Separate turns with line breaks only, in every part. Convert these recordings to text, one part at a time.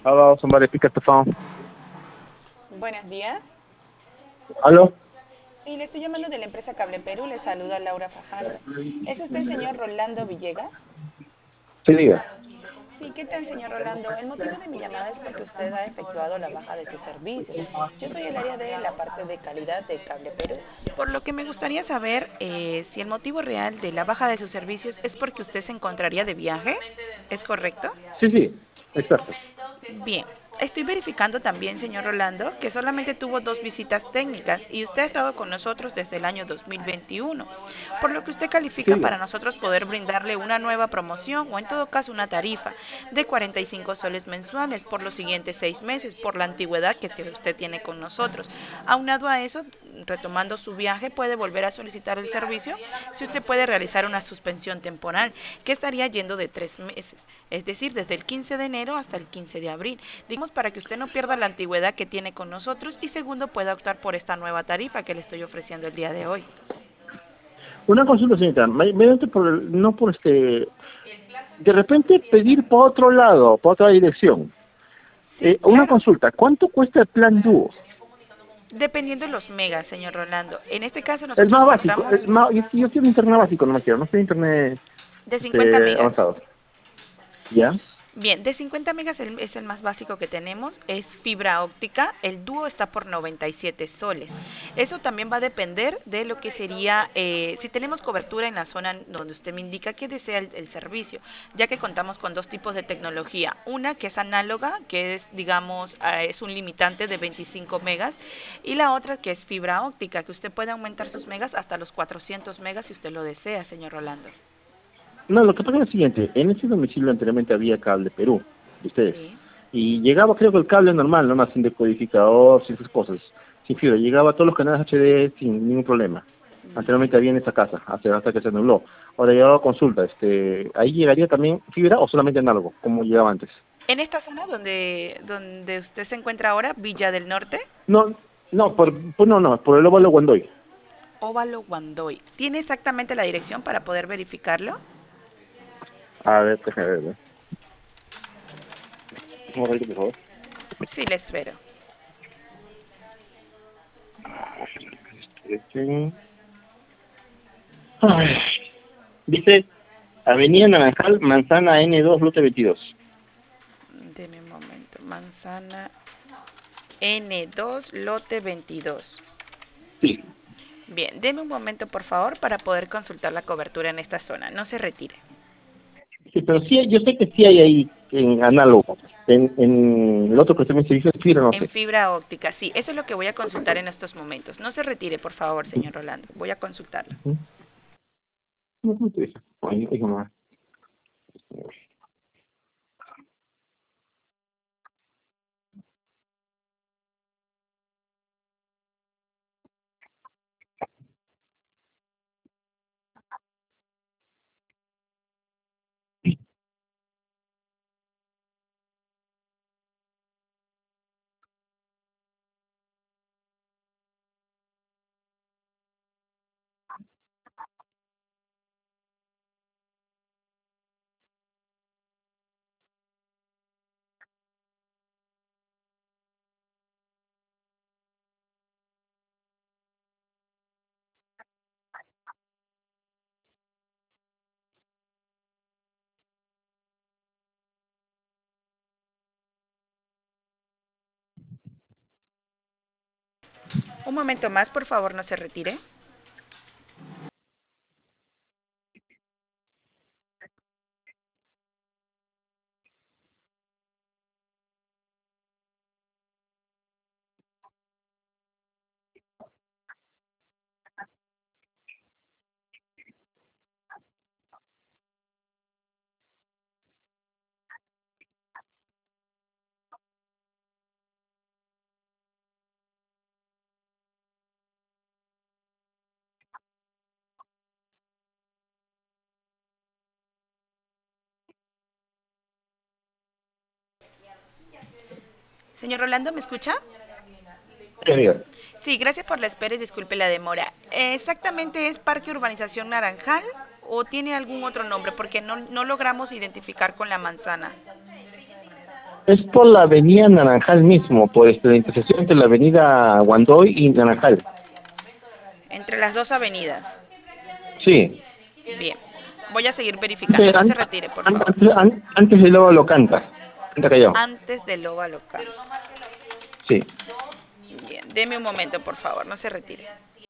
Hello, somebody pick up the phone.
Buenos días.
¿Aló?
Sí, le estoy llamando de la empresa Cable Perú. Le saluda Laura Fajardo. ¿Es usted el señor Rolando Villegas?
Sí, diga.
Sí, ¿qué tal, señor Rolando? El motivo de mi llamada es porque usted ha efectuado la baja de sus servicios. Yo soy el área de la parte de calidad de Cable Perú, por lo que me gustaría saber si el motivo real de la baja de sus servicios es porque usted se encontraría de viaje. ¿Es correcto?
Sí, sí, exacto.
Bien, estoy verificando también, señor Rolando, que solamente tuvo 2 visitas técnicas y usted ha estado con nosotros desde el año 2021, por lo que usted
Sí,
califica
diga.
para nosotros poder brindarle una nueva promoción o en todo caso una tarifa de 45 soles mensuales por los siguientes 6 meses, por la antigüedad que usted tiene con nosotros. Aunado a eso, retomando su viaje, puede volver a solicitar el servicio si usted puede realizar una suspensión temporal, que estaría yendo de 3 meses, es decir, desde el 15 de enero hasta el 15 de abril. Digamos para que usted no pierda la antigüedad que tiene con nosotros y segundo pueda optar por esta nueva tarifa que le estoy ofreciendo el día de hoy.
Una consulta, señorita. Mediante no por de repente pedir por otro lado, por otra dirección.
Sí,
Una
claro.
consulta. ¿Cuánto cuesta el plan dúo?
Dependiendo de los megas, señor Rolando. En este caso
El
nosotros
más básico.
contamos
Yo quiero internet básico, no me quiero. No quiero internet
de 50 megas.
avanzado. ¿Ya?
Bien, de 50 megas es el más básico que tenemos, es fibra óptica, el dúo está por 97 soles. Eso también va a depender de lo que sería, si tenemos cobertura en la zona donde usted me indica que desea el servicio, ya que contamos con 2 tipos de tecnología. Una que es análoga, que es, digamos, es un limitante de 25 megas, y la otra que es fibra óptica, que usted puede aumentar sus megas hasta los 400 megas si usted lo desea, señor Rolando.
No, lo que pasa es lo siguiente. En ese domicilio anteriormente había cable Perú, de ustedes.
Sí.
Y llegaba, creo que el cable normal, nomás sin decodificador, sin esas cosas. Sin fibra. Llegaba a todos los canales HD sin ningún problema. Anteriormente
Bien.
había en esta casa, hasta que se anuló. Ahora llegaba consulta. ¿Ahí llegaría también fibra o solamente análogo, como llegaba antes?
En esta zona donde usted se encuentra ahora, Villa del Norte,
No, no, por el óvalo Guandoy.
Óvalo Guandoy. ¿Tiene exactamente la dirección para poder verificarlo?
A ver, déjame ver. Un momento, por favor.
Sí, le espero.
Este, ay, dice Avenida Naranjal, Manzana N2, lote 22.
Deme un momento. Manzana N2, lote 22.
Sí.
Bien, deme un momento, por favor, para poder consultar la cobertura en esta zona. No se retire.
Sí, pero sí, yo sé que sí hay ahí en análogo. En el otro que también se dice fibra, no
En
sé.
fibra óptica, sí. Eso es lo que voy a consultar en estos momentos. No se retire, por favor, señor Rolando. Voy a consultarlo.
Ujú. ¿Cómo te dice? Ay, mamá.
Un momento más, por favor, no se retire. Señor Rolando, ¿me escucha?
¿Qué diga?
Sí, gracias por la espera y disculpe la demora. ¿Exactamente es Parque Urbanización Naranjal o tiene algún otro nombre? Porque no logramos identificar con la manzana.
Es por la avenida Naranjal mismo, por la intersección entre la avenida Guandoy y Naranjal.
Entre las dos avenidas.
Sí.
Bien. Voy a seguir verificando. No se retire, por favor.
Antes de luego lo canta. Canta callado.
Antes del óvalo local.
Sí.
Bien. Deme un momento, por favor. No se retire.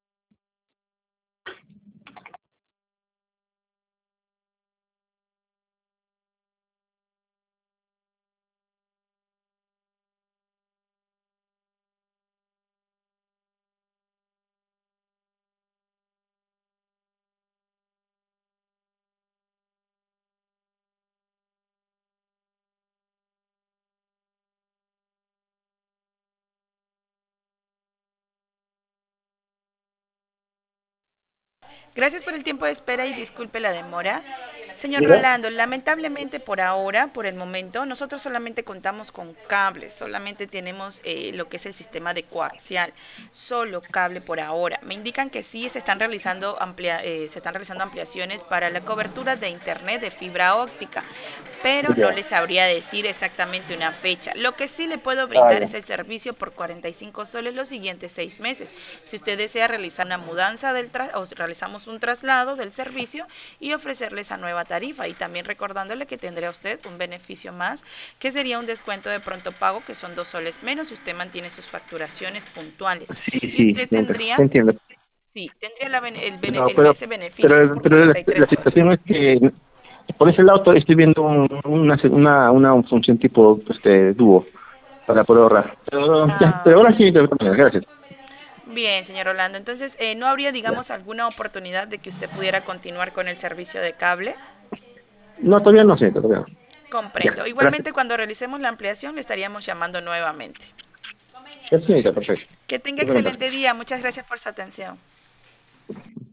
Gracias por el tiempo de espera y disculpe la demora. Señor
Diga.
Rolando, lamentablemente por ahora, por el momento, nosotros solamente contamos con cables, solamente tenemos lo que es el sistema de coaxial, solo cable por ahora. Me indican que sí se están realizando ampliaciones para la cobertura de internet de fibra óptica, pero no
Ya.
les sabría decir exactamente una fecha. Lo que sí le puedo
Ah,
brindar
ya.
es el servicio por 45 soles los siguientes 6 meses. Si usted desea realizar una mudanza o realizamos un traslado del servicio y ofrecerle esa nueva tarifa, y también recordándole que tendría usted un beneficio más, que sería un descuento de pronto pago, que son 2 soles menos si usted mantiene sus facturaciones puntuales.
Sí,
Y
sí,
usted
entiendo.
tendría,
Entiendo.
sí, tendría
No, pero,
ese beneficio por
la
73
situación
soles.
es que por ese lado estoy viendo una función tipo dúo para poder ahorrar. Pero, ya,
Ah,
pero ahora sí, gracias.
bien, señor Orlando. Entonces, ¿no habría, digamos, alguna oportunidad de que usted pudiera continuar con el servicio de cable?
No, todavía no sé, todavía no. Ya,
Comprendo.
gracias.
Igualmente, cuando realicemos la ampliación, le estaríamos llamando nuevamente.
Ya, señorita, perfecto.
Que tenga
Qué bueno,
excelente día. Muchas gracias por su atención.